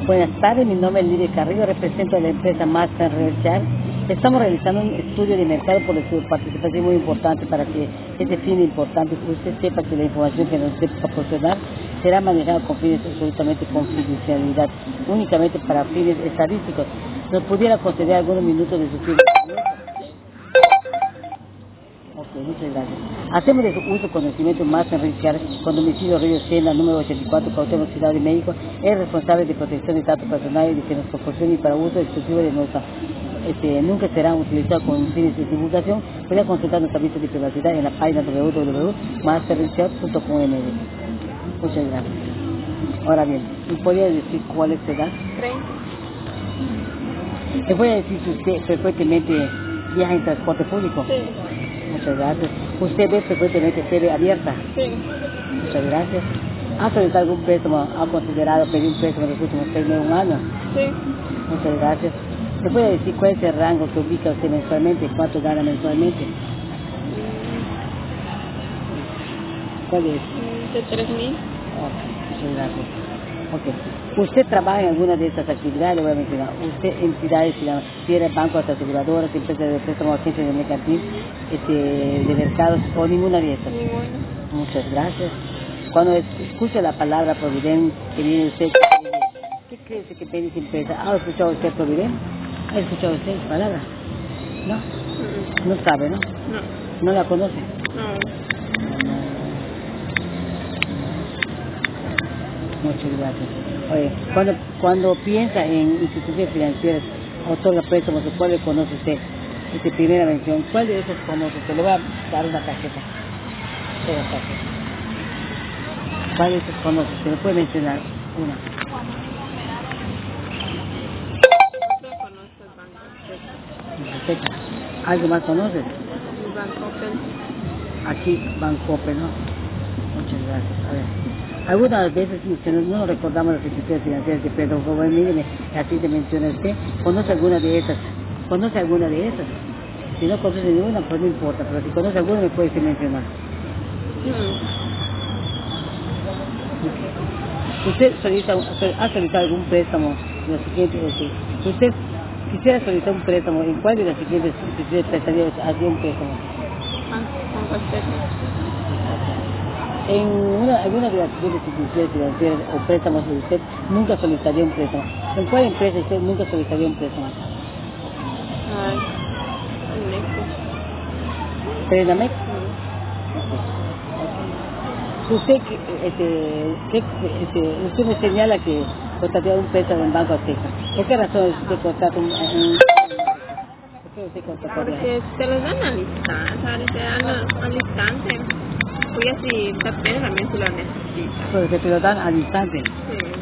Buenas tardes, mi nombre es Lidia Carrillo, represento a la empresa Master Research. Estamos realizando un estudio de mercado por su participación muy importante para que este fin importante usted sepa que la información que nos debe proporcionar será manejada con fines absolutamente confidencialidad, únicamente para fines estadísticos. ¿Nos pudiera conceder algunos minutos de su tiempo? Ok, muchas gracias. Hacemos de su uso conocimiento más Richard, con domicilio Río Sena, número 84, Cuauhtémoc, Ciudad de México, es responsable de protección de datos personales y que nos proporcione para uso exclusivo de nuestra. Nunca serán utilizados con fines de divulgación. Puede consultar nuestro aviso de privacidad en la página www.masterresearch.com. Muchas gracias. Ahora bien, ¿me podría decir cuál es su edad? 30. ¿Me puede decir si usted frecuentemente viaja en transporte público? Sí. Muchas gracias. ¿Usted ve frecuentemente TV abierta? Sí. Muchas gracias. ¿Ha solicitado algún préstamo? ¿Ha considerado pedir un préstamo en los últimos 6 meses, un año? Sí. Muchas gracias. ¿Me puede decir cuál es el rango que ubica usted mensualmente? ¿Cuánto gana mensualmente? ¿Cuál es? De 3.000. Muchas gracias. Okay. ¿Usted trabaja en alguna de estas actividades? Le voy a mencionar. ¿Usted entidades financieras, bancos, aseguradoras, empresas de préstamo, agencias de mercantil, de mercados o ninguna de estas? Ninguna. Muchas gracias. Cuando escucha la palabra Providen, que viene usted, ¿qué cree usted que tiene esa empresa? ¿Ha escuchado usted Providen? ¿Ha escuchado usted esa palabra? ¿No? No sabe, ¿no? No. ¿No la conoce? No. Muchas gracias. Oye, cuando piensa en instituciones financieras, otorga préstamos, ¿cuál le conoce usted? Primera mención, ¿cuál de esos conoce usted? Le voy a dar una tarjeta. Una tarjeta. ¿Cuál de esos conoce usted? ¿Le puede mencionar una? Yo conozco el Banco Azteca. ¿Algo más conoces? El Banco Open. Aquí, Banco Open, ¿no? Muchas gracias. A ver. Algunas veces que no recordamos las instituciones financieras de Pedro Joven, míreme, así te menciona usted, ¿conoce alguna de esas? ¿Conoce alguna de esas? Si no conoce ninguna, pues no importa, pero si conoce alguna me puede mencionar. ¿Usted ha solicitado algún préstamo de los siguientes? ¿Usted quisiera solicitar un préstamo? ¿En cuál de las siguientes instituciones prestaría hacia un préstamo? Banco Azteca. En alguna de las siguientes instituciones financieras o préstamos de usted nunca solicitaría un préstamo. ¿En cuál empresa usted nunca solicitaría un préstamo? Ay, ¿Trenamex? Usted, usted me señala que contrataría un préstamo en Banco Azteca. ¿Por qué razón usted contrata un ¿por qué usted contrataría? Porque te los dan al instante, te dan al instante. Voy a si también si lo necesitas. Porque te lo dan al instante. Sí.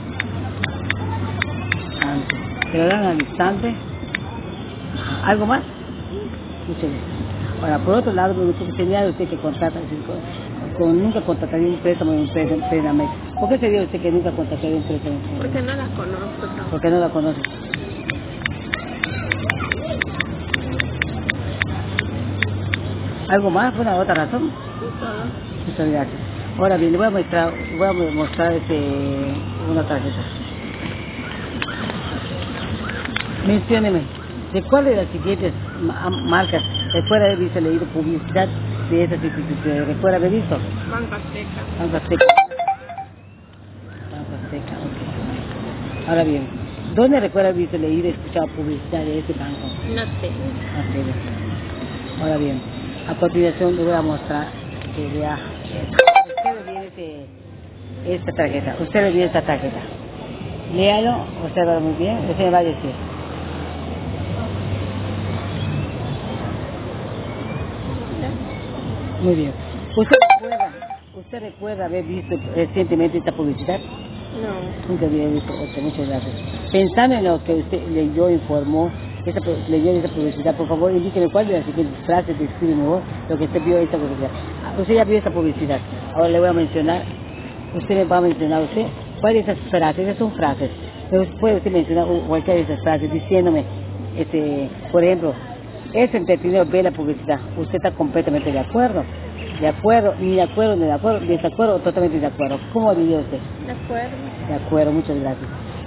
Te lo dan al instante. ¿Algo más? Muchas gracias. Ahora, por otro lado, me señala usted que contrata, nunca contrataría un préstamo en Trenamex. ¿Por qué sería usted que nunca contrataría un préstamo? Porque no las conozco tampoco. Porque no la conoce. ¿Algo más? ¿Una otra razón? Todo. Muchas gracias. Ahora bien, le voy a mostrar una tarjeta. Mencióneme, ¿de cuál de las siguientes marcas recuerda haber visto leído publicidad de esas instituciones? ¿Recuerda haber visto? Banco Azteca. Banco Azteca. Banco Azteca, ok. Ahora bien, ¿dónde recuerda haber visto leído y escuchado publicidad de ese banco? No sé. Ok. Ahora bien, a continuación le voy a mostrar que vea. Usted le viene esta tarjeta. Usted le viene esta tarjeta. Léalo, usted va muy bien, usted me va a decir. Muy bien. ¿Usted recuerda haber visto recientemente esta publicidad? No. Nunca había visto. Ok, muchas gracias. Pensando en lo que usted leyó, informó, leyó esa publicidad, por favor, indíqueme cuál de las siguientes frases describe mejor lo que usted vio esta publicidad. Usted ya vio esta publicidad. Ahora le voy a mencionar, usted me va a mencionar cuál de esas frases, esas son frases. Pero puede usted mencionar cualquiera de esas frases diciéndome, por ejemplo, es entretenido ver la publicidad. Usted está completamente de acuerdo, ni de acuerdo, ni de acuerdo, desacuerdo o totalmente de acuerdo. ¿Cómo diría usted? De acuerdo. De acuerdo, muchas gracias.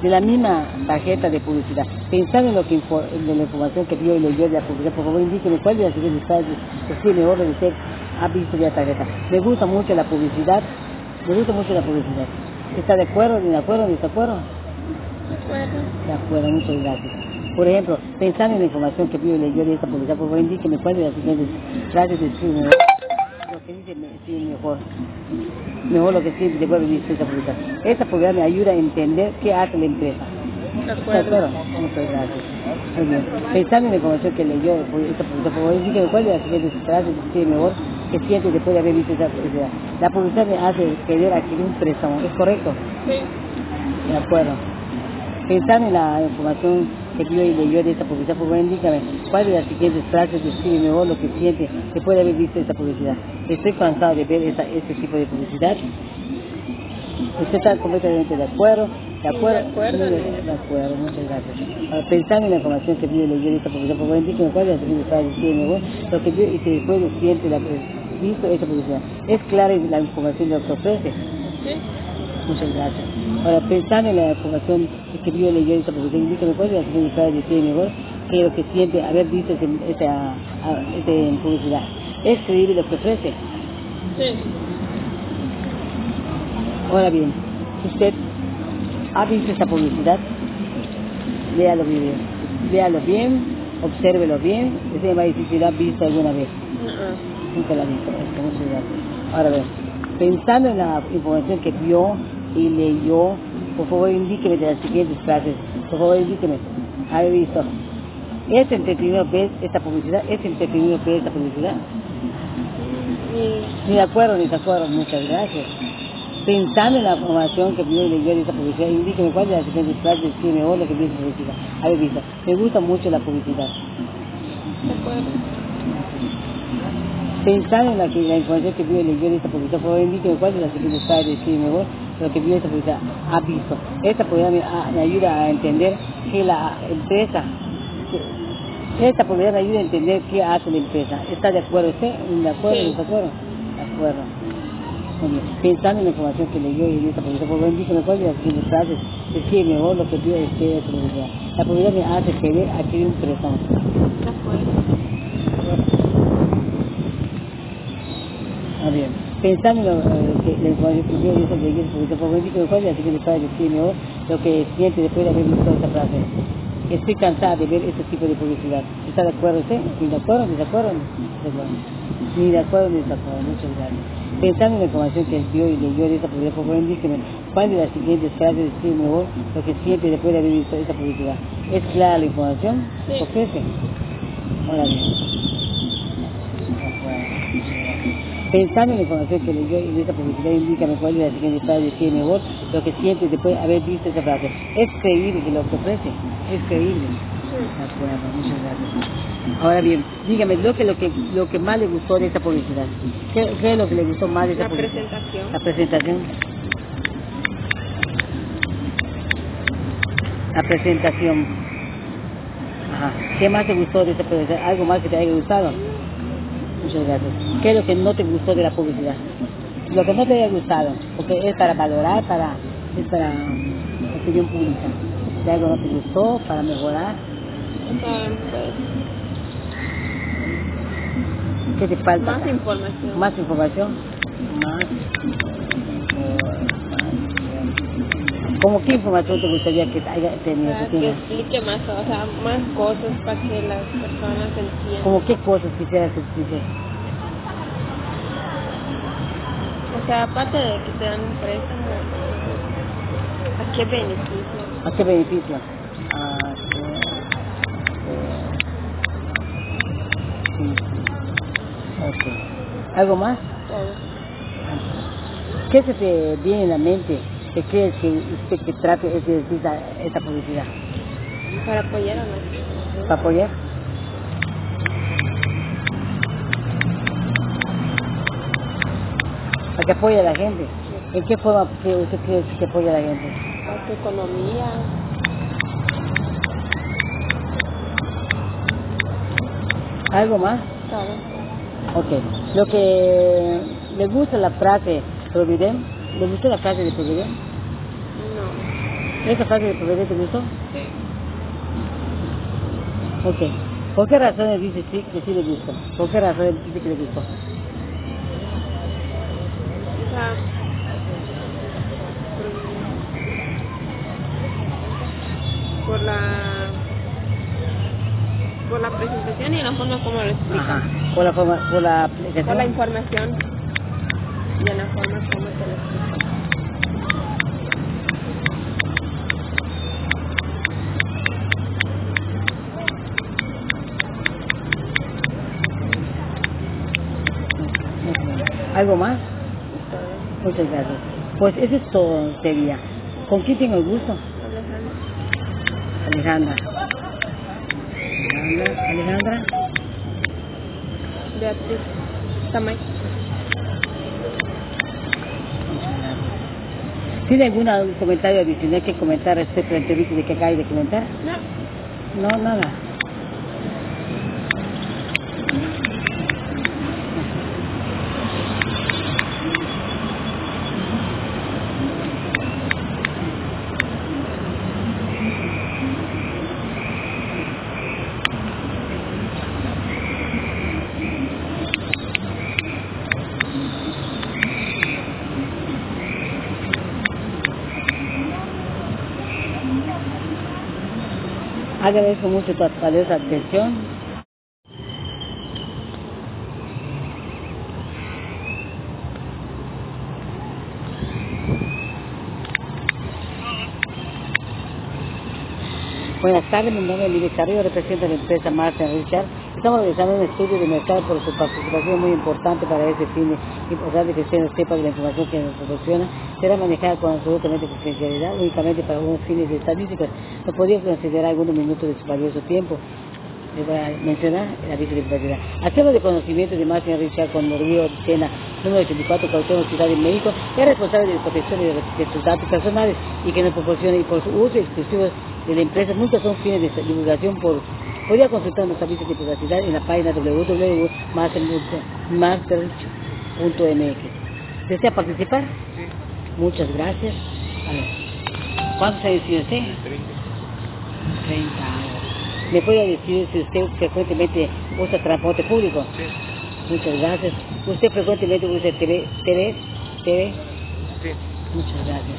de la misma tarjeta de publicidad. Pensando en lo que de la información que vio y leyó de la publicidad, por favor indíqueme cuál de las siguientes frases escribe orden de usted ha visto de la tarjeta. Me gusta mucho la publicidad. Me gusta mucho la publicidad. ¿Está de acuerdo, ni de acuerdo, ni de acuerdo? De acuerdo, muchas gracias. Por ejemplo, pensando en la información que vio y leyó de esta publicidad, por favor indíqueme cuál de las siguientes frases escribe mejor. Lo que dice sí, mejor lo que sí, de acuerdo, dice esta publicidad. Esta publicidad me ayuda a entender qué hace la empresa. De acuerdo. Muchas gracias. Muy bien. Pensando en la información que leyó esta publicidad, por favor indíqueme cuál de las siguientes frases escribe mejor que siente después de haber visto esa publicidad. La publicidad me hace querer adquirir un préstamo, ¿es correcto? Sí. De acuerdo. Pensando en la información que vio y leyó de esta publicidad, por favor indícame cuál de las siguientes frases describe mejor lo que siente después de haber visto esta publicidad. Estoy cansado de ver este tipo de publicidad. ¿Usted está completamente de acuerdo? ¿De acuerdo? De acuerdo, muchas gracias. Ahora, pensando en la información que vio y leyó de esta publicidad, por favor indíqueme cuál de las siguientes frases describe mejor lo que vio y que después de siente visto esta publicidad. ¿Es clara la información de lo que ofrece? Sí. Muchas gracias. Ahora, pensando en la información que vio y leyó esta publicidad, indíqueme cuál de las siguientes frases describe mejor que lo que siente haber visto esta publicidad. ¿Es creíble lo que ofrece? Sí. Ahora bien, usted ha visto esta publicidad, léalo bien, obsérvelo bien, ese va a decir si lo ha visto alguna vez. Nunca la ha visto, muchas gracias. Ahora bien, pensando en la información que vio y leyó, por favor indíqueme de las siguientes frases, por favor indíqueme, ¿ha visto? ¿Es entretenido ver esta publicidad? ¿Es entretenido ver esta publicidad? Ni de acuerdo, ni de acuerdo, muchas gracias. Pensando en la información que vio y leyó de esta publicidad, indíqueme cuál de las siguientes frases describe mejor lo que vio de publicidad. Haber visto. Me gusta mucho la publicidad. De acuerdo. Pensando en la información que vio y leyó de esta publicidad, por favor indíqueme cuál de las siguientes frases describe mejor lo que vio de esta publicidad. Ha visto. Esta publicidad me ayuda a entender que la empresa, esta publicidad me ayuda a entender qué hace la empresa. ¿Está de acuerdo usted? ¿De acuerdo? Sí. ¿De acuerdo? De acuerdo. Pensando en la información que leyó y esta publicidad, por favor indíqueme cuál de las siguientes frases describe mejor lo que vio de esta publicidad. La publicidad me hace querer adquirir un préstamo. De acuerdo. Bien. Pensando en la información que vio y esta publicidad, por favor indíqueme cuál de las siguientes frases describe mejor lo que siente después de haber visto esta frase. Estoy cansada de ver este tipo de publicidad. ¿Está de acuerdo usted? ¿Ni de acuerdo? ¿Ni de acuerdo? Ni de acuerdo, ni de acuerdo. Muchas gracias. Pensando en la información que vio y leyó de esta publicidad, por favor indíqueme cuál de las siguientes frases describe mejor lo que siente después de haber visto esta publicidad. ¿Es clara la información? Sí. ¿Ofrece? Ahora bien. Pensando en la información que leyó y de esta publicidad, indícame cuál de las siguientes frases describe mejor lo que siente después de haber visto esta frase. ¿Es creíble lo que ofrece? ¿Es creíble? De acuerdo, muchas gracias. Ahora bien, dígame lo que más le gustó de esta publicidad. ¿Qué es lo que le gustó más de esta publicidad? Presentación. La presentación. La presentación. Ajá. ¿Qué más te gustó de esta publicidad? ¿Algo más que te haya gustado? Muchas gracias. ¿Qué es lo que no te gustó de la publicidad? Lo que no te haya gustado, porque es para valorar, es para opinión pública. Si algo no te gustó, para mejorar. ¿Qué te falta? Más información. Más información. ¿Cómo qué información te gustaría que haya tenido? Que explique más, o sea, más cosas para que las personas entiendan. ¿Cómo qué cosas quisieras que explique? O sea, aparte de que te dan un préstamo, ¿a qué beneficio? ¿A qué beneficio? Okay. ¿Algo más? Todo. ¿Qué se te viene en la mente que crees que usted que trate de decir esta publicidad? Para apoyar a nosotros. ¿Para apoyar? ¿Para que apoye a la gente? ¿En qué forma que usted cree que apoya a la gente? Para tu economía. ¿Algo más? Todo. Ok. Lo que le gusta la frase Provident, ¿le gusta la frase de Provident? ¿Esa frase de proveedor te gustó? Sí. Ok. ¿Por qué razones dice sí, que sí le gustó? ¿Por qué razones dice que le gustó? O sea, por la presentación y la forma como lo explica. Ajá. Por la forma, por la aplicación. Por la información y en la forma como se lo explica. ¿Algo más? Todo. Muchas gracias. Pues eso es todo, sería. ¿Con quién tengo el gusto? Alejandra. Alejandra. Beatriz. Tamay. Muchas gracias. ¿Tiene algún comentario adicional que comentar respecto a la entrevista de que acabas de comentar? No. No, nada. Agradezco mucho tu valiosa atención. Buenas tardes, mi nombre es Lidia Carrillo, represento a la empresa Martin Richard. Estamos realizando un estudio de mercado por su participación muy importante para ese fin. Importante que ustedes sepan que la información que nos proporciona será manejada con absolutamente confidencialidad, únicamente para algunos fines estadísticos. ¿No podría considerar algunos minutos de su valioso tiempo? Les voy a mencionar el aviso de privacidad. Hacemos de conocimiento de Martin Richard con Morguillo Sena, número 84, Cuauhtémoc, Ciudad de México, es responsable de la protección de sus datos personales y que nos proporciona y por su uso exclusivo de la empresa, nunca son fines de divulgación. Podría consultar los avisos de privacidad en la página www.masterreach.mx. ¿Desea participar? Sí. Muchas gracias. A ver. ¿Cuántos años tiene usted? 30 años. ¿Me puede decir si usted frecuentemente usa transporte público? Sí. Muchas gracias. ¿Usted frecuentemente usa TV? Sí. Muchas gracias.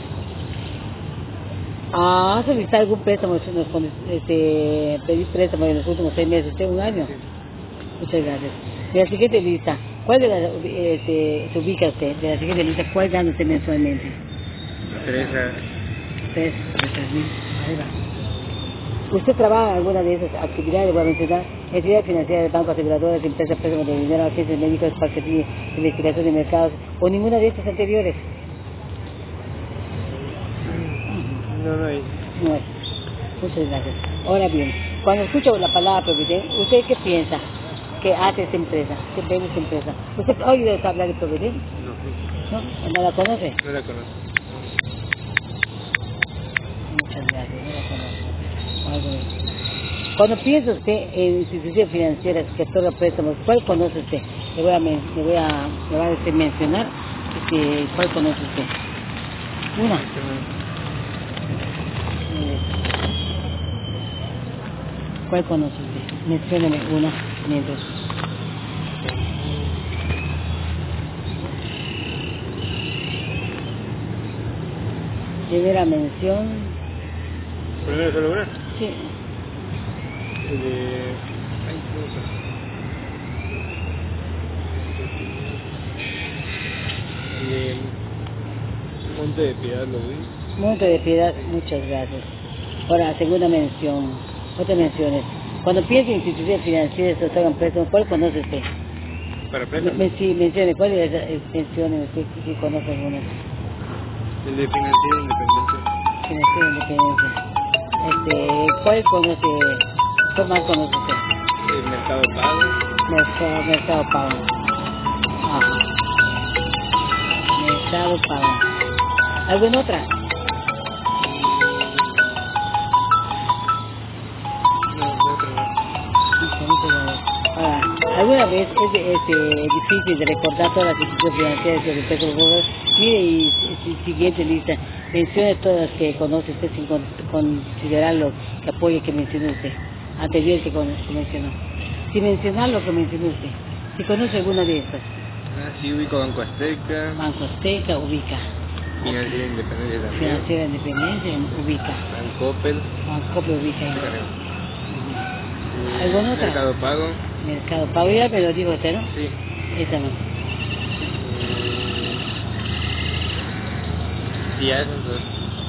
¿Ha solicitado algún préstamo? Pedí préstamo en los últimos 6 meses, ¿usted un año? Sí. Muchas gracias. De la siguiente lista, ¿cuál de las se ubica usted? De la siguiente lista, ¿cuál gana usted mensualmente? 3 3.000. Ahí va. ¿Usted trabaja en alguna de esas actividades? Voy a mencionar: entidad financiera de bancos, aseguradoras, empresas, préstamos de dinero, agencias médicas, parques de investigación de mercados, o ninguna de estas anteriores. No hay. No es. Muchas gracias. Ahora bien, cuando escucho la palabra Provident, ¿usted qué piensa que hace esta empresa? ¿Qué vende esta empresa? ¿Usted ha oído hablar de Provident? No. ¿No la conoce? No la conozco. Muchas gracias, no la conozco. Algo bien. Cuando piensa usted en instituciones financieras que otorgan préstamos, ¿cuál conoce usted? Le voy a mencionar cuál conoce usted. Una. ¿Cuál conoce usted? Mencióneme una mientras. Primera mención. ¿Primero solo una? Sí. El de... Ay, el de... Monte de Piedad, ¿lo vi? Monte de Piedad, muchas gracias. Ahora, segunda mención. Otras menciones. Cuando piensa en instituciones financieras que otorgan préstamos, ¿cuál conoce usted? ¿Para préstamos? Sí, mencione, ¿cuál de esas menciones usted que conoce algunas? El de Financiera Independencia. Financiera Independencia. ¿Cuál conoce? ¿Cuál más conoce usted? El Mercado Pago. Mercado Pago. Ajá. Mercado Pago. ¿Alguna otra? No, otra no. Ahora, ¿alguna vez es difícil de recordar todas las instituciones financieras que usted Mire, y siguiente lista. Mencione todas las que conoce usted sin considerar lo que apoye que mencionó usted. Anterior que mencionó. Sin mencionar lo que mencionó usted. Si conoce alguna de estas. Sí, ubico Banco Azteca. Banco Azteca, ubica. Financiera Independencia también. Financiera Independencia, ubica. Bancoppel. Bancoppel, ubica. ¿Alguna otra? Mercado Pago. Mercado Pago, ya me lo dijo usted, ¿no? Sí. Esa no. Sí, a esos dos.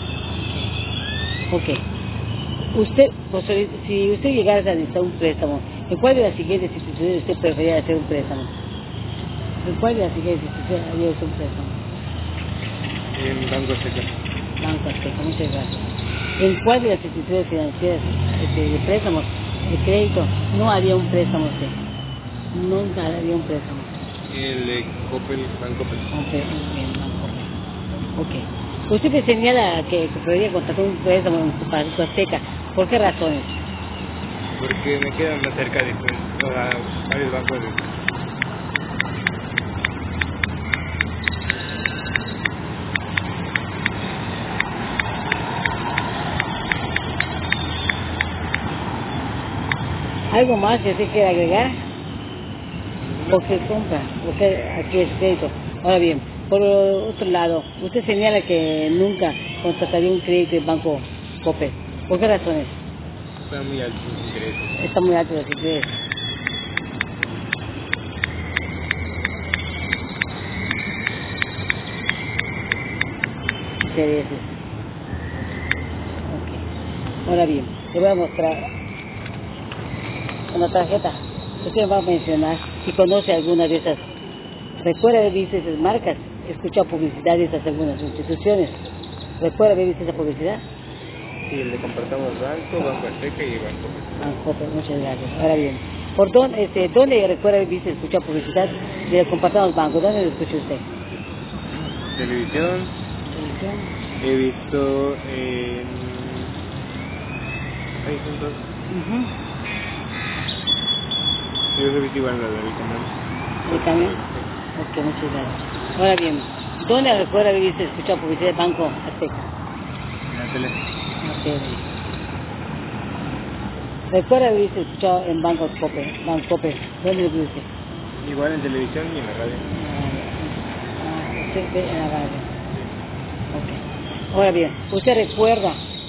Ok. Usted, si usted llegara a necesitar un préstamo, ¿en cuál de las siguientes instituciones usted preferiría hacer un préstamo? ¿En cuál de las siguientes instituciones haría usted un préstamo? En Banco Azteca. Banco Azteca, muchas gracias. ¿En cuál de las instituciones financieras de préstamos, de crédito, no haría un préstamo usted? Nunca haría un préstamo. El Coppel, Bancoppel. Bien, Bancoppel. Ok. Usted me señala que podría contratar un préstamo en Banco Azteca. ¿Por qué razones? Porque me quedan más cerca de varios bancos de... ¿Algo más que usted quiera agregar? Porque compra, porque aquí es crédito. Ahora bien, por otro lado, usted señala que nunca contrataría un crédito en Banco Coppel. ¿Por qué razones? Está muy alto los intereses. Está muy alto los intereses. Intereses. Ok. Ahora bien, le voy a mostrar una tarjeta. Usted me va a mencionar si conoce alguna de esas. Recuerda haber visto esas marcas, escucha publicidad de esas algunas instituciones. ¿Recuerda haber visto esa publicidad? Sí, el de Compartamos Banco, Banco Azteca y Banco. Banco, muchas gracias. Ahora bien, ¿por dónde recuerda haber visto escuchar publicidad de Compartamos Banco? ¿Dónde lo escucha usted? Televisión. Televisión. He visto en... Ahí son dos. Yo he visto igual la del canal. ¿El camión? Ok, muchas gracias. Ahora bien, ¿dónde recuerda haber visto escuchar publicidad de Banco Azteca? En la tele. La tele. ¿Recuerda haber visto escuchado en Banco Coppel? ¿Dónde lo viste? Igual en televisión y en la radio. Sí, en la radio. Ok. Ahora bien, ¿usted recuerda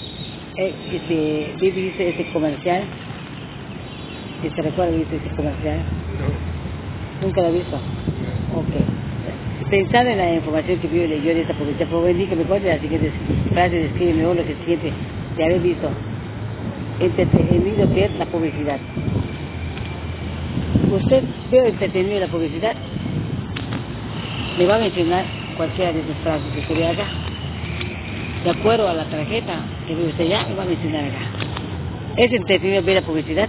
viste ese comercial? Si se recuerda, ¿viste ese comercial? No. ¿Nunca lo ha visto? No. Ok. Pensando en la información que vio y leyó de esta publicidad, por favor, indíqueme cuál de las siguientes frases describe mejor lo que siente de haber visto entretenido ver la publicidad. ¿Usted vio entretenido la publicidad? Me va a mencionar cualquiera de esas frases que usted ve acá. De acuerdo a la tarjeta que ve usted ya, me va a mencionar acá. ¿Es entretenido ver la publicidad?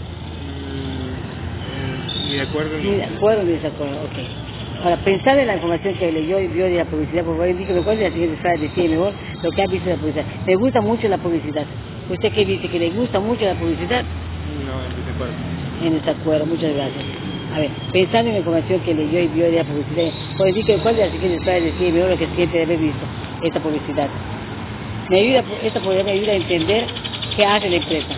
Ni de acuerdo Ni de acuerdo ni de desacuerdo, ok. Ahora, pensar en la información que leyó y vio de la publicidad, por favor, indíqueme cuál de las siguientes frases decide mejor lo que ha visto de la publicidad. Me gusta mucho la publicidad. ¿Usted qué dice? ¿Que le gusta mucho la publicidad? No, en desacuerdo. En desacuerdo, muchas gracias. A ver, pensando en la información que leyó y vio de la publicidad, por indíqueme cuál de las siguientes frases decide mejor lo que siente de haber visto esta publicidad. Esta publicidad me ayuda a entender qué hace la empresa.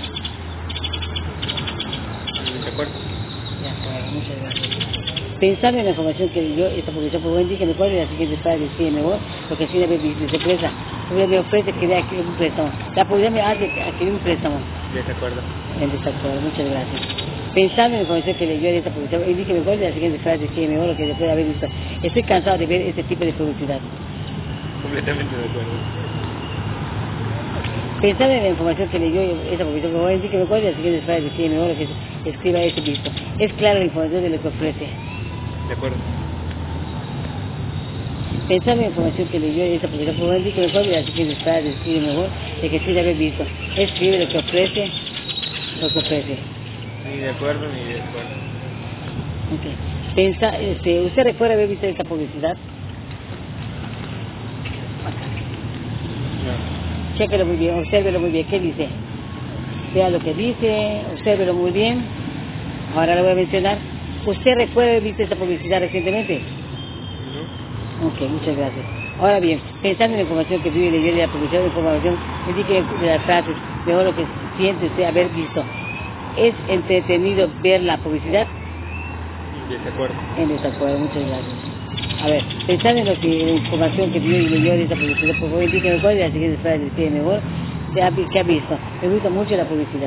En desacuerdo. De acuerdo, muchas gracias. Pensando en la información que leyó esta publicidad, por favor, indíqueme cuál de las siguientes frases decide mejor lo que siente de haber visto esta empresa. La publicidad me ofrece que vea un préstamo. La publicidad me hace adquirir un préstamo. Desacuerdo. En desacuerdo, muchas gracias. Pensando en la información que leyó de esta publicidad, indíqueme cuál de las siguientes frases decide mejor lo que se puede haber visto. Estoy cansado de ver este tipo de publicidad. Completamente de acuerdo. Pensando en la información que leyó esta publicidad, por favor, indíqueme cuál de las siguientes frases decide mejor lo que se escriba este visto. Es clara la información de lo que ofrece. De acuerdo. Pensando en la información que leyó esta publicidad, por favor, indíqueme cuál de las siguientes frases describe mejor lo que se haber visto. Escribe lo que ofrece, Ni de acuerdo ni de acuerdo. Ok. ¿Usted recuerda haber visto esta publicidad? No. Chéquelo muy bien, obsérvelo muy bien. ¿Qué dice? Vea lo que dice, obsérvelo muy bien. Ahora le voy a mencionar. ¿Usted recuerda haber visto esta publicidad recientemente? No. Ok, muchas gracias. Ahora bien, pensando en la información que vive y leyó de la publicidad de información, indique de las frases, mejor lo que siente usted haber visto. ¿Es entretenido ver la publicidad? Desacuerdo. En desacuerdo, muchas gracias. A ver, pensando en la información que vio y leyó de esa publicidad, por favor, indíqueme cuál de las siguientes frases describe mejor que ha visto. Me gusta mucho la publicidad.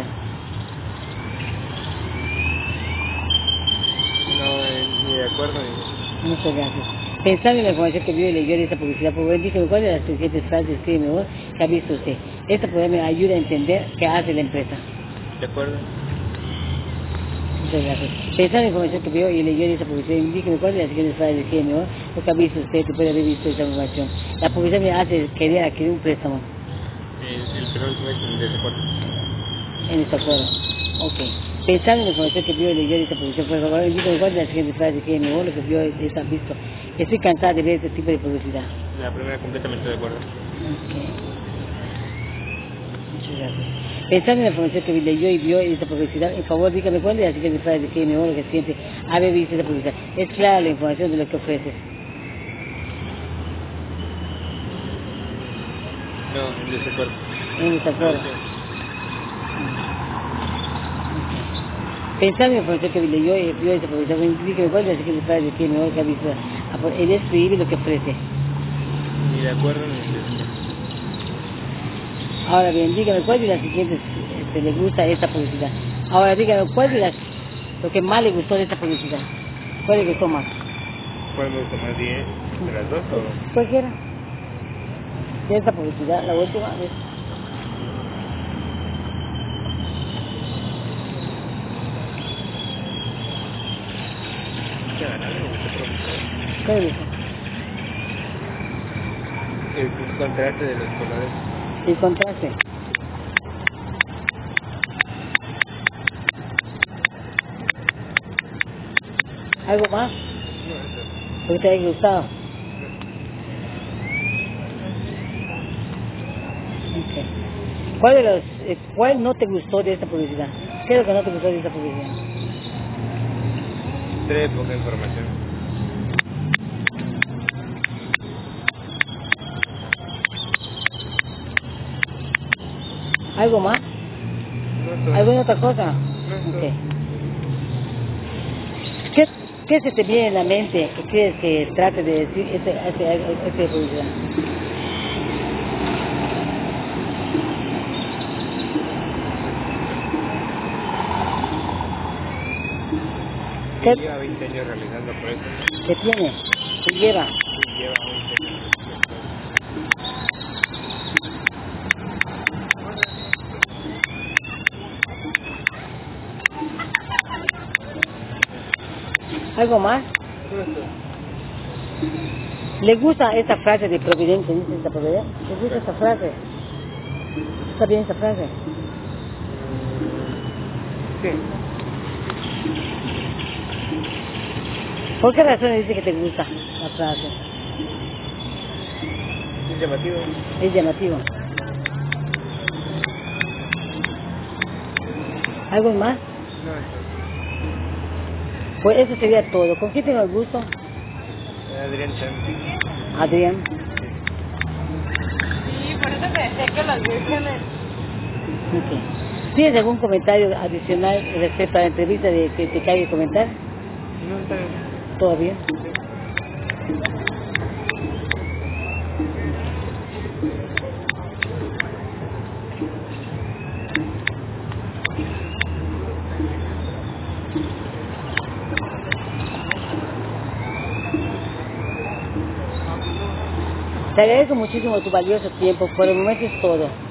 No, ni de acuerdo ni... Muchas gracias. Pensando en la información que vio y leyó de esta publicidad, por favor, dígame cuál de las siguientes frases describe mejor que ha visto usted. Esta programa me ayuda a entender qué hace la empresa. De acuerdo. Muchas gracias. Pensando en la información que vio y leyó de esta publicidad, indíqueme cuál de las siguientes frases describe mejor lo que ha visto usted, que puede haber visto esta información. La publicidad me hace querer adquirir un préstamo. El penúltimo es en desacuerdo. En desacuerdo. Ok. Pensando en la información que vio y leyó de esta publicidad, por favor, indíqueme cuál de las siguientes frases describe mejor lo que vio y está visto. Estoy cansada de ver este tipo de publicidad. La primera completamente de acuerdo. Ok. Muchas gracias. Pensando en la información que leyó y vio esta publicidad, por favor, dígame cuál de las siguientes frases describe mejor lo que siente haber visto esta publicidad. Es clara la información de lo que ofrece. No, en desacuerdo. En desacuerdo. Sí. Pensando en la información que leyó y vio esta publicidad, dígame cuál de las siguientes frases describe mejor que ha visto. Es describir lo que ofrece. Ni de acuerdo ni en desacuerdo. Ahora bien, dígame cuál de las siguientes le gusta esta publicidad. Ahora dígame cuál de las lo que más le gustó de esta publicidad. ¿Cuál le gustó más? ¿Cuál me gusta más bien? ¿De las dos o...? Cualquiera. De esta publicidad, la última vez. ¿Qué le gusta? El contraste de los colores. El contraste. ¿Algo más? No, ¿Que te haya gustado? Okay. ¿Cuál no te gustó de esta publicidad? ¿Qué es lo que no te gustó de esta publicidad? Trae poca información. ¿Algo más? No, ¿Alguna otra cosa? No, Okay. ¿Qué se te viene en la mente que quieres que trate de decir este publicidad? ¿Qué? Lleva 20 años realizando por eso. ¿Qué tiene? ¿Qué lleva? Sí, lleva 20 años. ¿Algo más? ¿Le gusta esta frase de Providencia? ¿Dice esta Providencia? ¿Le gusta esta frase? ¿Está bien esta frase? Sí. ¿Por qué razón dice que te gusta la frase? Es llamativo. Es llamativo. ¿Algo más? No, eso. Pues eso sería todo. ¿Con quién tengo el gusto? Adrián Chan. Adrián. Sí, por eso te decía que las vírgenes... Ok. ¿Tienes algún comentario adicional respecto a la entrevista que te caiga comentar? No, está bien. ¿Todo bien? Te agradezco muchísimo tu valioso tiempo. Por el momento es todo.